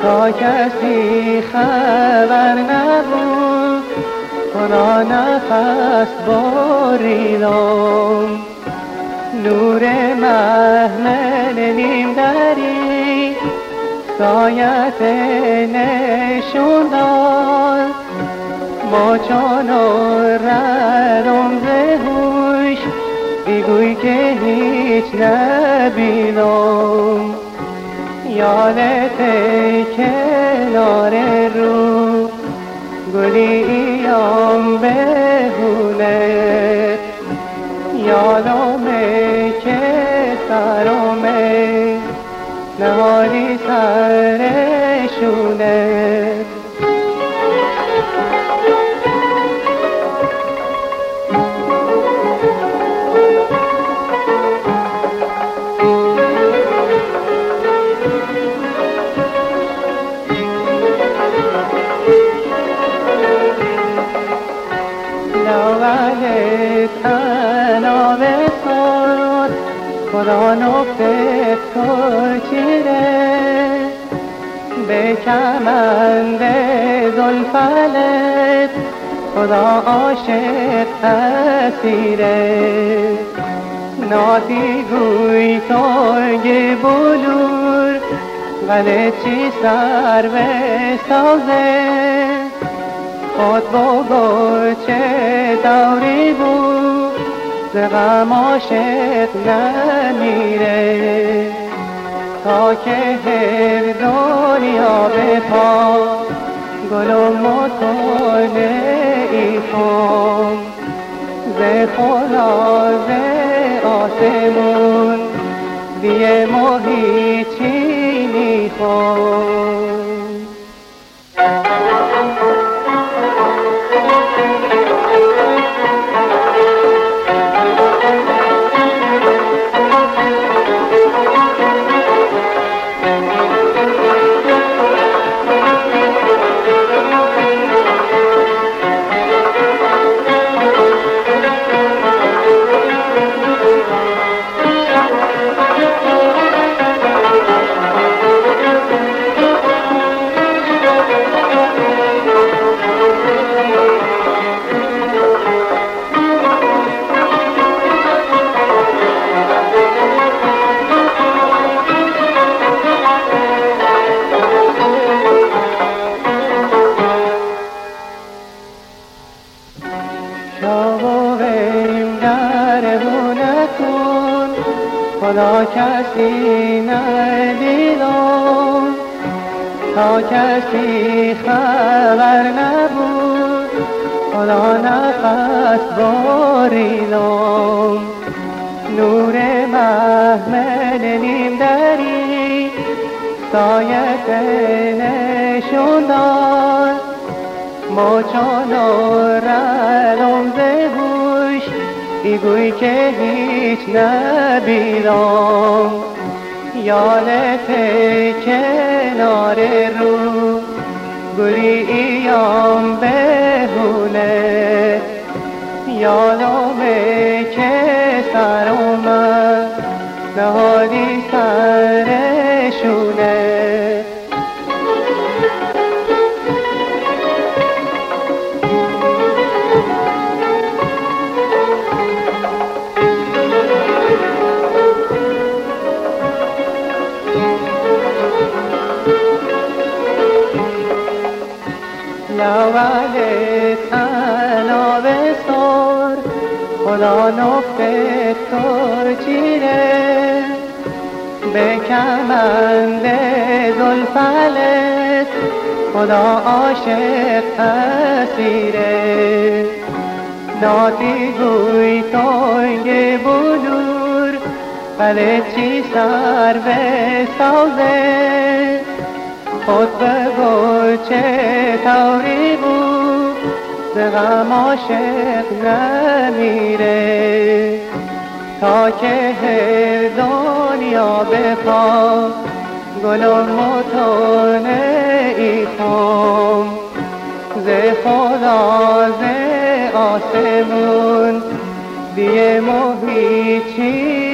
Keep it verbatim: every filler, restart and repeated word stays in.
تا کسی خبر نبود خدا نفس باریدم. نور محمل نیم دری سایت نشون داد. ما چون ردم ز هوش بگوی که هیچ نبینم. یادت کنار رو گلیم بهونه. یادمه که سرمه نهالی سرشونه. تناب ساد خدا نفت تو چیره. به کمند زلفلت خدا عاشق اسیره. ناتی گوی توی بلور غلط چی سر به سازه. خود بگو چه دوری بود ز غم عاشق نمیره. تا که هر دنیا به پا گل و مطالعی کن. ز خدا ز آسمون دیه محیطی میخون. خدا کسی ندیدم تا کسی خبر نبود خدا نفس باریدم. نور محمل نیم دری سایت نشون داد. ما چون ردم ز هوش بگوی که هیچ نبینم. یادت کنار رو گلیم بهونه. یادمه که سرمه نهالی سرشونه. لول تناب سر خدا نفت تو چیره. به کمند زلفلت خدا عاشق اسیره. ناتی گوی توی بلور غلط چی سر به سازه. خود بگو چه طوری بود ز غم عاشق نمیره. تا که هر دنیا به پا گل و مطالعی کن. ز خدا ز آسمون دیه محیطی